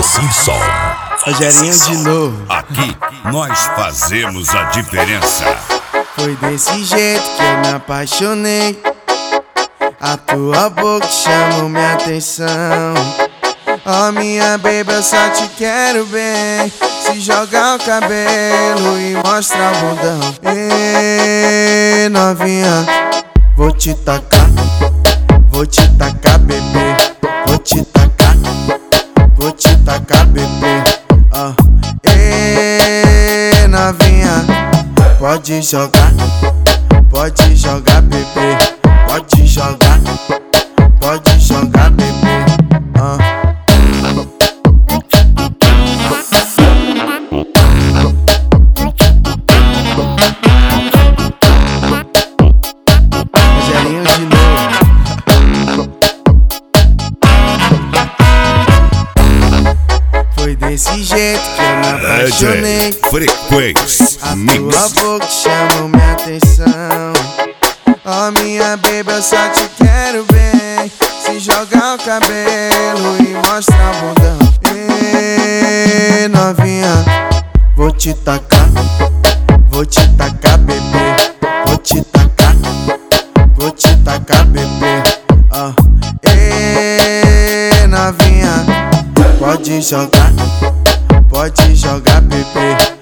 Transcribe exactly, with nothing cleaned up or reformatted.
Assim Som. Rogerinho de novo. Aqui nós fazemos a diferença. Foi desse jeito que eu me apaixonei. A tua boca chamou minha atenção. Oh minha baby, eu só te quero bem. Se jogar o cabelo e mostrar o bundão. Ei, novinha, vou te tacar. Vou te tacar, bebê. Vou te tacar. Vou te tacar, bebê. Oh. Ei, novinha, pode jogar. Pode jogar, bebê. Pode jogar. Pode jogar, bebê. Oh. Rogerinho de novo. Foi desse jeito que eu me apaixonei. Frequência A Mix. tua boca chamou minha atenção. Oh minha baby, eu só te quero bem. Se jogar o cabelo e mostrar o bundão. Ei, novinha, vou te tacar. Vou te tacar, bebê. Vou te tacar. Vou te tacar, bebê. Oh. Ei, novinha, pode jogar. Pode jogar, bebê.